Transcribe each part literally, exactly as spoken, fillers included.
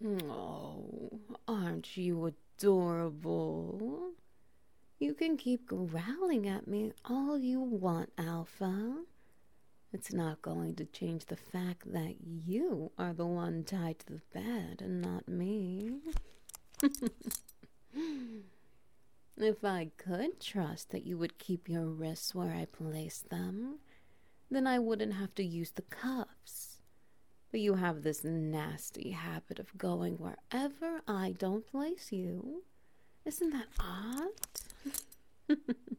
Oh, aren't you adorable? You can keep growling at me all you want, Alpha. It's not going to change the fact that you are the one tied to the bed and not me. If I could trust that you would keep your wrists where I placed them, then I wouldn't have to use the cuffs. But you have this nasty habit of going wherever I don't place you. Isn't that odd?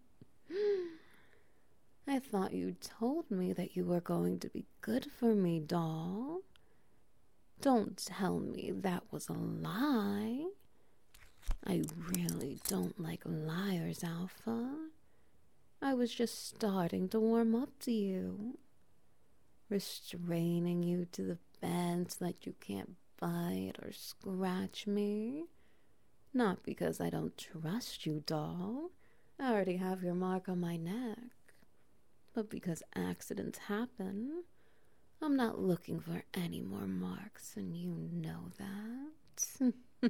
I thought you told me that you were going to be good for me, doll. Don't tell me that was a lie. I really don't like liars, Alpha. I was just starting to warm up to you. Restraining you to the bed so that you can't bite or scratch me. Not because I don't trust you, doll. I already have your mark on my neck. But because accidents happen, I'm not looking for any more marks, and you know that.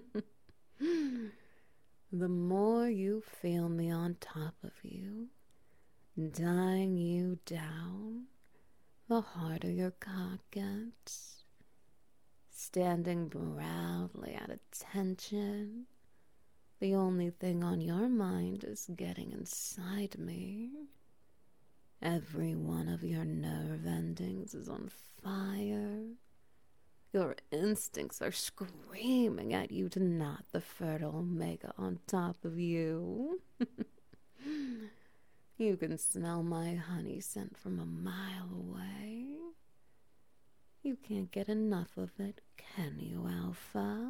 The more you feel me on top of you, dying you down, the harder your cock gets. Standing proudly at attention, the only thing on your mind is getting inside me. Every one of your nerve endings is on fire. Your instincts are screaming at you to knot the fertile omega on top of you. You can smell my honey scent from a mile away. You can't get enough of it, can you, Alpha?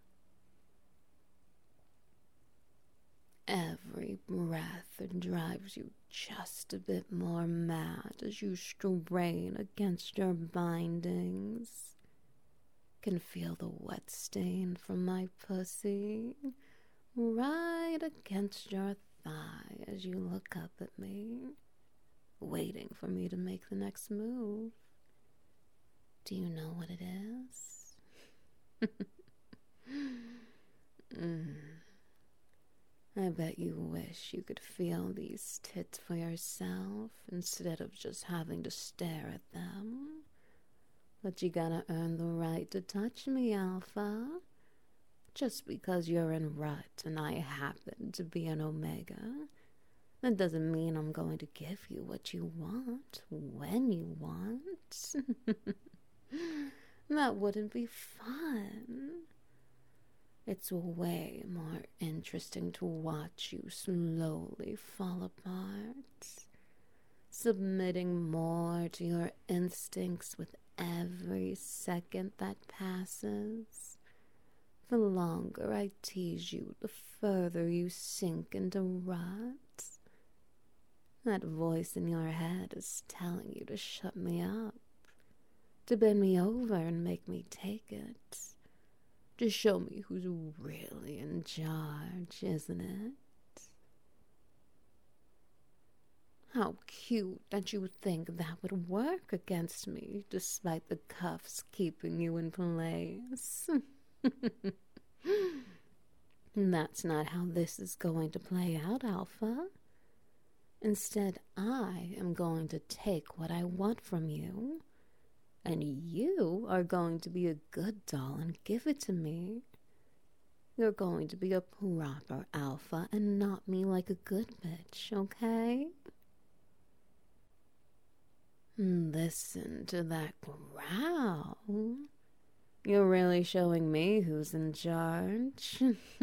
Every breath drives you just a bit more mad as you strain against your bindings. Can feel the wet stain from my pussy right against your thigh as you look up at me, waiting for me to make the next move. Do you know what it is? mm. I bet you wish you could feel these tits for yourself instead of just having to stare at them. But you gotta earn the right to touch me, Alpha. Just because you're in rut and I happen to be an omega, that doesn't mean I'm going to give you what you want, when you want. That wouldn't be fun. It's way more interesting to watch you slowly fall apart, submitting more to your instincts with every second that passes. The longer I tease you, the further you sink into rut. That voice in your head is telling you to shut me up, to bend me over and make me take it. To show me who's really in charge, isn't it? How cute that you think that would work against me, despite the cuffs keeping you in place. That's not how this is going to play out, Alpha. Instead, I am going to take what I want from you, and you are going to be a good doll and give it to me. You're going to be a proper alpha and not me like a good bitch, okay? Listen to that growl. You're really showing me who's in charge.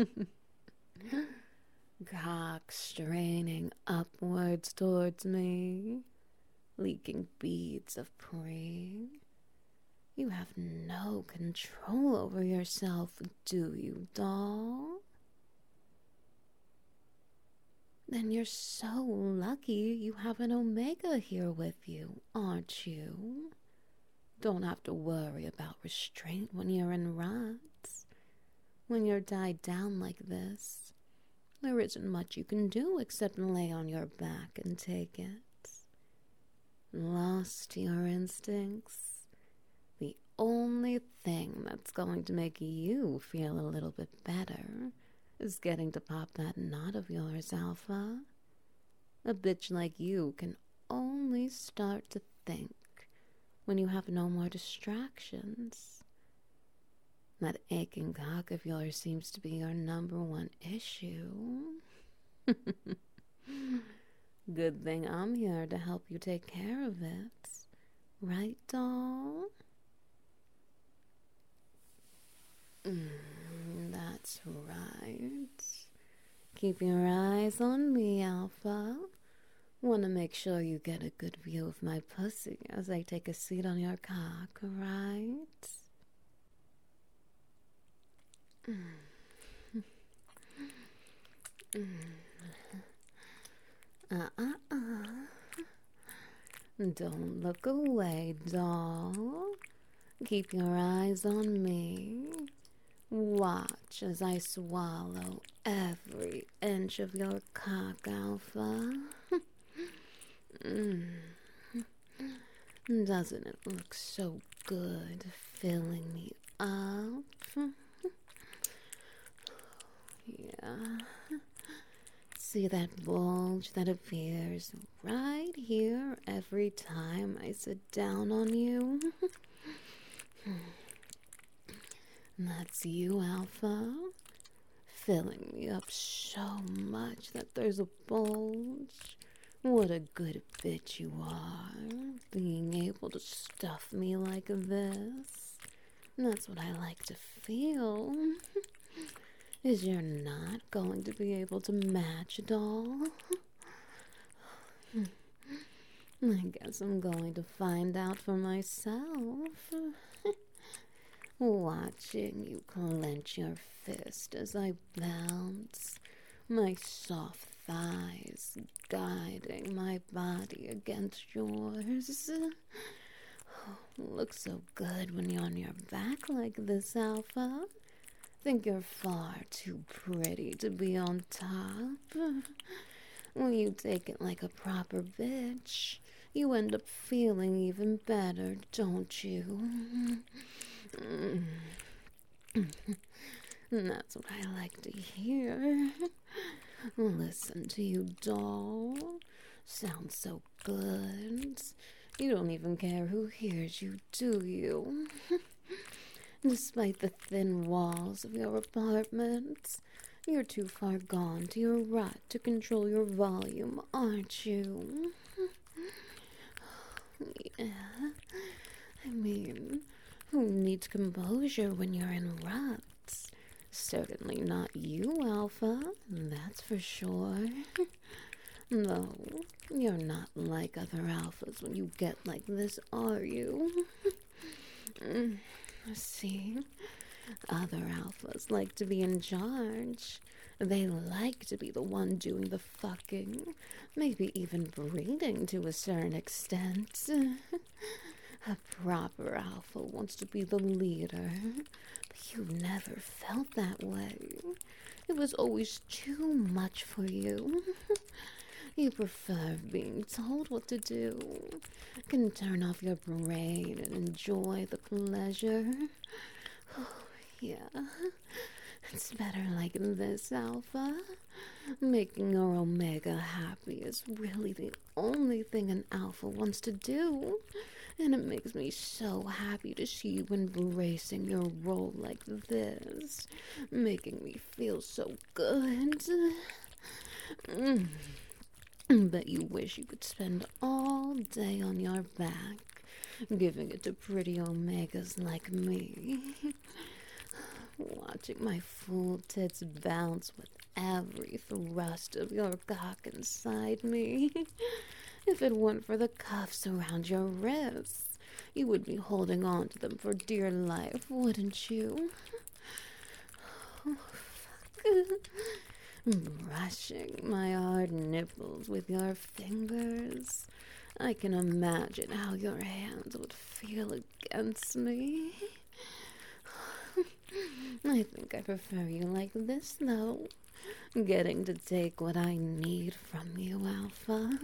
Cock straining upwards towards me, leaking beads of pre. You have no control over yourself, do you, doll? Then you're so lucky you have an omega here with you, aren't you? Don't have to worry about restraint when you're in ruts. When you're tied down like this, there isn't much you can do except lay on your back and take it. Lost to your instincts, the only thing that's going to make you feel a little bit better is getting to pop that knot of yours, Alpha. A bitch like you can only start to think when you have no more distractions. That aching cock of yours seems to be your number one issue. Good thing I'm here to help you take care of it. Right, doll? Mm, that's right. Keep your eyes on me, Alpha. Want to make sure you get a good view of my pussy as I take a seat on your cock, right? Uh-uh-uh. Don't look away, doll. Keep your eyes on me. Watch as I swallow every inch of your cock, Alpha. Mm. Doesn't it look so good filling me up? Yeah. See that bulge that appears right here every time I sit down on you? That's you, Alpha. Filling me up so much that there's a bulge. What a good bitch you are, being able to stuff me like this. That's what I like to feel. Is you're not going to be able to match, doll? I guess I'm going to find out for myself. Watching you clench your fist as I bounce, my soft thighs guiding my body against yours. Looks so good when you're on your back like this, Alpha. Think you're far too pretty to be on top. When you take it like a proper bitch, you end up feeling even better, don't you? That's what I like to hear. Listen to you, doll. Sounds so good. You don't even care who hears you, do you? Despite the thin walls of your apartment, you're too far gone to your rut to control your volume, aren't you? Yeah. I mean, who needs composure when you're in ruts? Certainly not you, Alpha, that's for sure. No, you're not like other alphas when you get like this, are you? See, other alphas like to be in charge. They like to be the one doing the fucking, maybe even breeding to a certain extent. A proper alpha wants to be the leader, but you've never felt that way. It was always too much for you. You prefer being told what to do, can turn off your brain and enjoy the pleasure. Oh, yeah, it's better like this, Alpha. Making your Omega happy is really the only thing an Alpha wants to do. And it makes me so happy to see you embracing your role like this, making me feel so good. Mm. Bet you wish you could spend all day on your back, giving it to pretty Omegas like me. Watching my full tits bounce with every thrust of your cock inside me. If it weren't for the cuffs around your wrists, you would be holding on to them for dear life, wouldn't you? Oh, fuck. Brushing my hard nipples with your fingers. I can imagine how your hands would feel against me. I think I prefer you like this, though. Getting to take what I need from you, Alpha.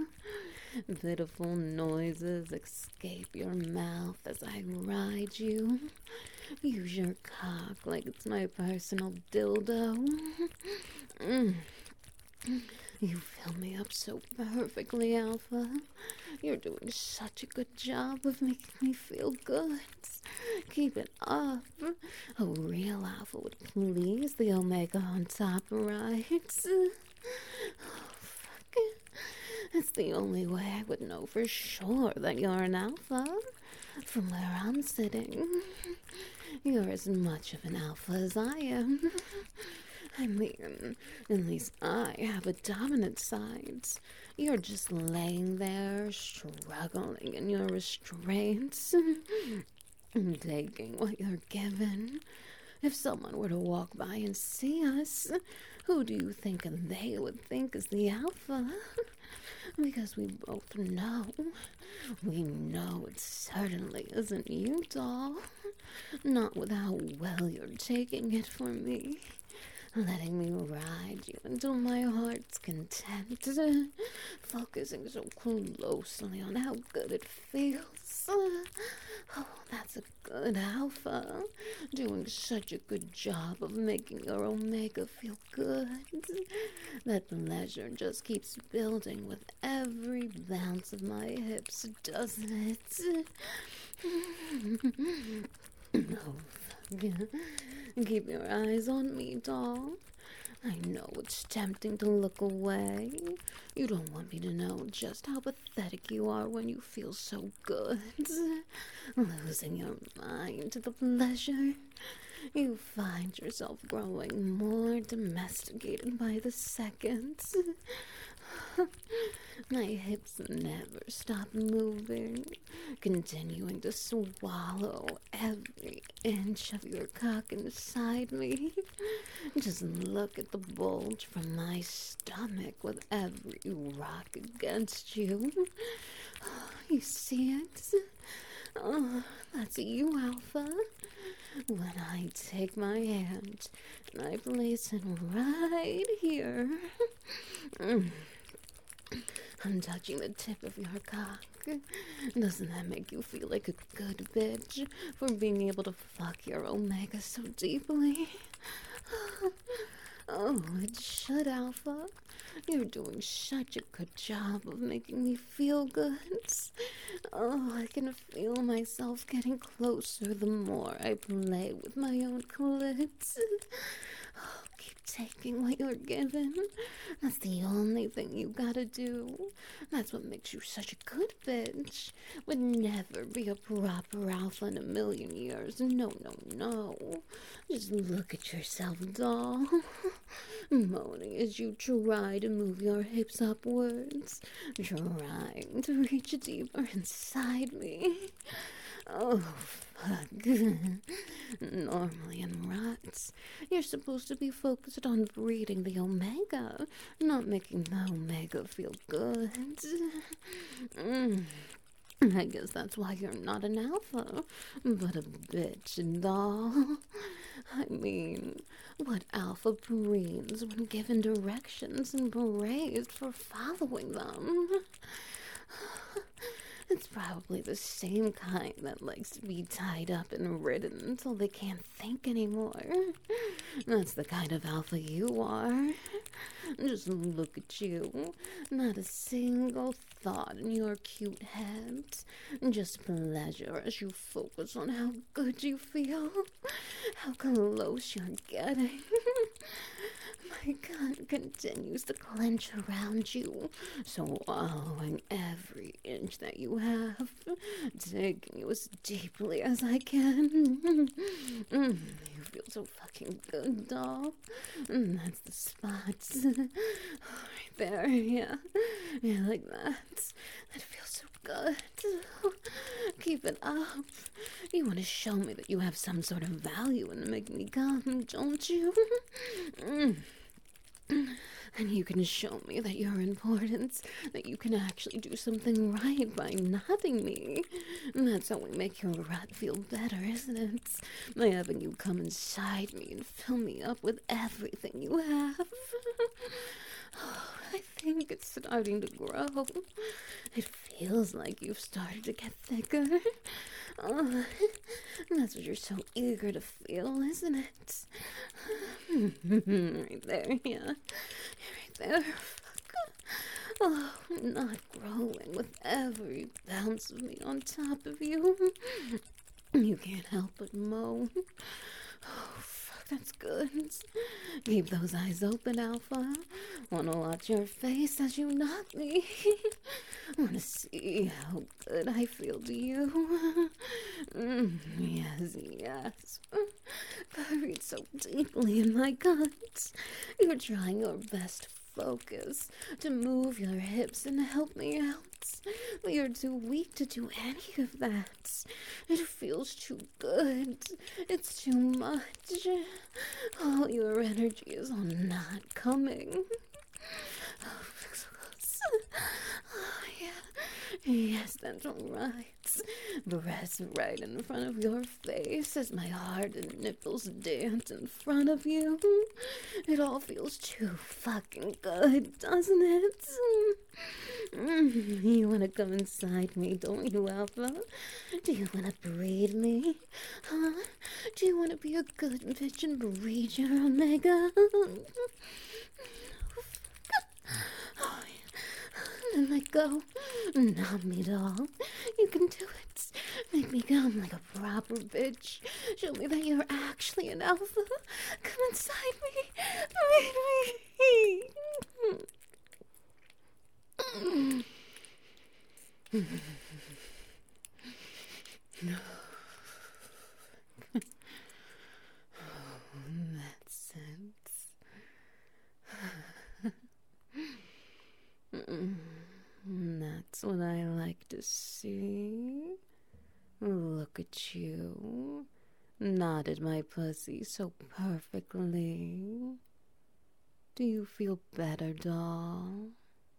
Pitiful noises escape your mouth as I ride you. Use your cock like it's my personal dildo. Mm. You fill me up so perfectly, Alpha. You're doing such a good job of making me feel good. Keep it up. A real Alpha would please the Omega on top, right? Oh, fuck it. It's the only way I would know for sure that you're an Alpha. From where I'm sitting, you're as much of an Alpha as I am. I mean, at least I have a dominant side. You're just laying there, struggling in your restraints, taking what you're given. If someone were to walk by and see us, who do you think they would think is the Alpha? Because we both know. We know it certainly isn't you, doll. Not with how well you're taking it for me. Letting me ride you until my heart's content. Focusing so closely on how good it feels. Oh, that's a good Alpha. Doing such a good job of making your Omega feel good. That pleasure just keeps building with every bounce of my hips, doesn't it? Oh, keep your eyes on me, doll. I know it's tempting to look away. You don't want me to know just how pathetic you are when you feel so good. Losing your mind to the pleasure. You find yourself growing more domesticated by the second. My hips never stop moving, continuing to swallow every inch of your cock inside me. Just look at the bulge from my stomach with every rock against you. You see it? Oh, that's you, Alpha. When I take my hand and I place it right here. I'm touching the tip of your cock. Doesn't that make you feel like a good bitch for being able to fuck your Omega so deeply? Oh, it should, Alpha. You're doing such a good job of making me feel good. Oh, I can feel myself getting closer the more I play with my own clit. Oh, keep taking what you're given. That's the only thing you gotta do. That's what makes you such a good bitch. Would never be a proper Alpha in a million years. No, no, no. Just look at yourself, doll. Moaning as you try to move your hips upwards, trying to reach deeper inside me. Oh, fuck. Normally in ruts, you're supposed to be focused on breeding the Omega, not making the Omega feel good. Mm. I guess that's why you're not an Alpha, but a bitch doll. I mean, what Alpha breeds when given directions and praised for following them? It's probably the same kind that likes to be tied up and ridden until they can't think anymore. That's the kind of Alpha you are. Just look at you. Not a single thought in your cute head. Just pleasure as you focus on how good you feel. How close you're getting. My gun continues to clench around you, swallowing every inch that you have, taking you as deeply as I can. Mm, you feel so fucking good, doll. Mm, that's the spot. Right there, yeah. Yeah, like that. That feels so good. Keep it up. You want to show me that you have some sort of value in making me come, don't you? Mm. And you can show me that you're important, that you can actually do something right by nodding me. And that's how we make your rut feel better, isn't it? By having you come inside me and fill me up with everything you have. Oh, I think it's starting to grow. It feels like you've started to get thicker. Oh, that's what you're so eager to feel, isn't it? Right there, yeah. Right there. Fuck. Oh, I'm not growing with every bounce of me on top of you. You can't help but moan. Oh, fuck, that's good. Keep those eyes open, Alpha. Wanna watch your face as you knock me. Wanna see how good I feel to you. Mm, yes, yes. Buried so deeply in my guts. You're trying your best to focus, to move your hips and help me out. But you're too weak to do any of that. It feels too good. It's too much. All your energy is on not coming. Oh, yeah. Yes, that's right. Breast right in front of your face as my heart and nipples dance in front of you. It all feels too fucking good, doesn't it? Mm, you wanna come inside me, don't you, Alpha? Do you wanna breed me? Huh? Do you wanna be a good bitch and breed your Omega? And let go. Not me, doll. You can do it. Make me come like a proper bitch. Show me that you're actually an alpha. Come inside me. Breed me. That's it. That's what I like to see. Look at you. Knotted my pussy so perfectly. Do you feel better, doll?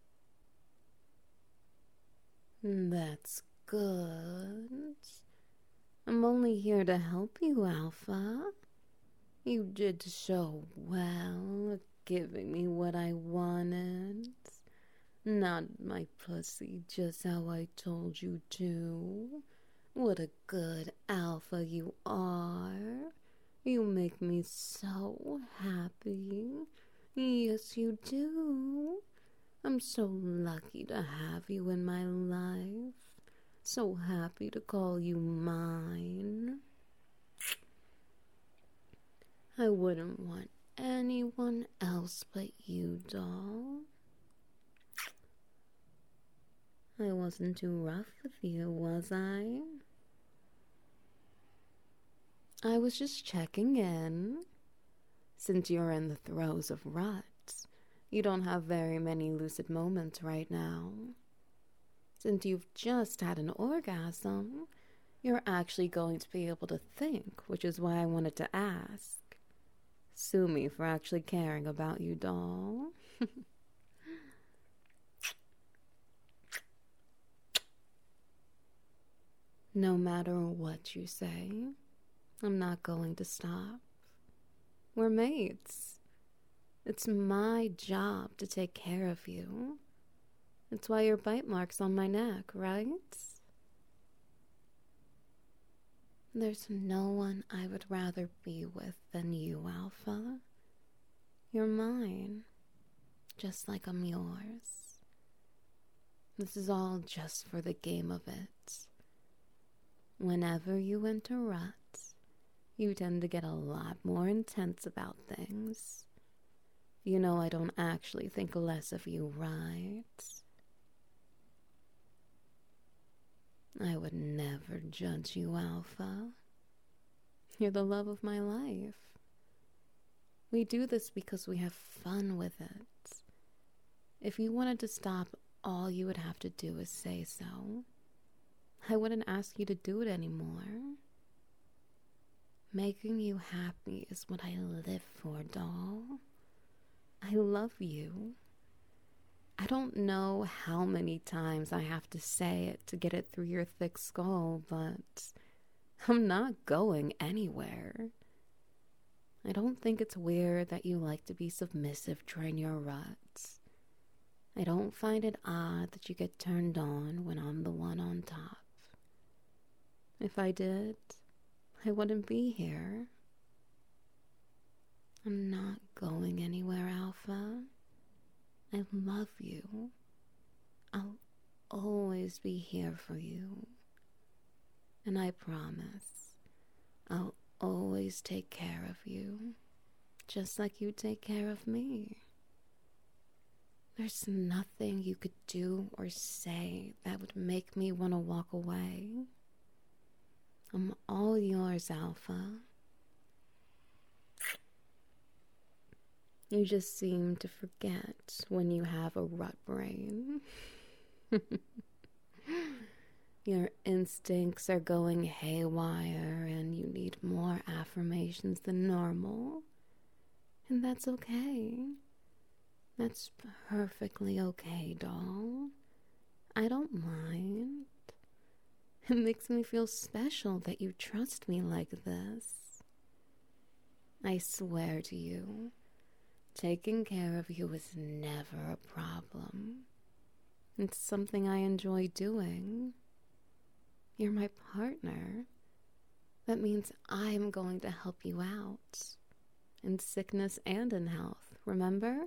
That's good. I'm only here to help you, Alpha. You did so well at giving me what I wanted. Not my pussy, just how I told you to. What a good alpha you are. You make me so happy. Yes, you do. I'm so lucky to have you in my life. So happy to call you mine. I wouldn't want anyone else but you, doll. I wasn't too rough with you, was I? I was just checking in. Since you're in the throes of rut, you don't have very many lucid moments right now. Since you've just had an orgasm, you're actually going to be able to think, which is why I wanted to ask. Sue me for actually caring about you, doll. No matter what you say, I'm not going to stop. We're mates. It's my job to take care of you. It's why your bite mark's on my neck, right? There's no one I would rather be with than you, Alpha. You're mine, just like I'm yours. This is all just for the game of it. Whenever you enter rut, you tend to get a lot more intense about things. You know I don't actually think less of you, right? I would never judge you, Alpha. You're the love of my life. We do this because we have fun with it. If you wanted to stop, all you would have to do is say so. I wouldn't ask you to do it anymore. Making you happy is what I live for, doll. I love you. I don't know how many times I have to say it to get it through your thick skull, but I'm not going anywhere. I don't think it's weird that you like to be submissive during your ruts. I don't find it odd that you get turned on when I'm the one on top. If I did, I wouldn't be here. I'm not going anywhere, Alpha. I love you. I'll always be here for you. And I promise, I'll always take care of you, just like you take care of me. There's nothing you could do or say that would make me want to walk away. I'm all yours, Alpha. You just seem to forget when you have a rut brain. Your instincts are going haywire and you need more affirmations than normal. And that's okay. That's perfectly okay, doll. I don't mind. It makes me feel special that you trust me like this. I swear to you, taking care of you is never a problem. It's something I enjoy doing. You're my partner. That means I'm going to help you out. In sickness and in health, remember?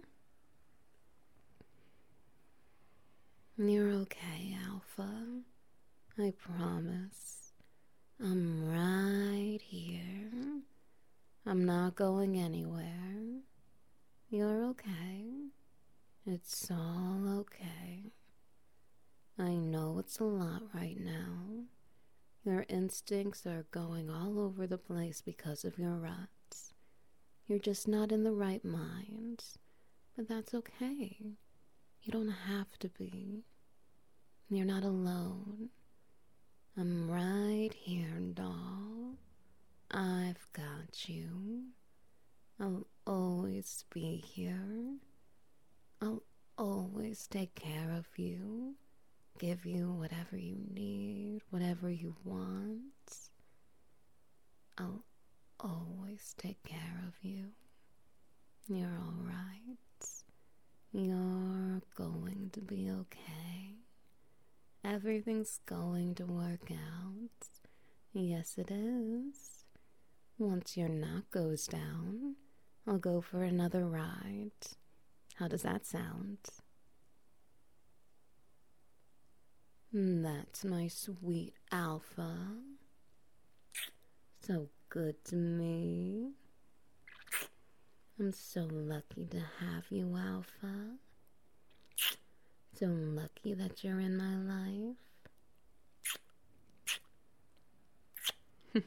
You're okay, Alpha. I promise. I'm right here. I'm not going anywhere. You're okay. It's all okay. I know it's a lot right now. Your instincts are going all over the place because of your ruts. You're just not in the right mind. But that's okay. You don't have to be. You're not alone. I'm right here, doll. I've got you. I'll always be here. I'll always take care of you. Give you whatever you need, whatever you want. I'll always take care of you. You're all right. You're going to be okay. Everything's going to work out. Yes, it is. Once your knock goes down, I'll go for another ride. How does that sound? That's my sweet Alpha. So good to me. I'm so lucky to have you, Alpha. So lucky that you're in my life.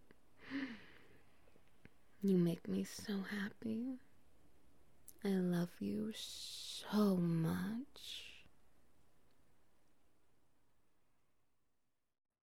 You make me so happy. I love you so much.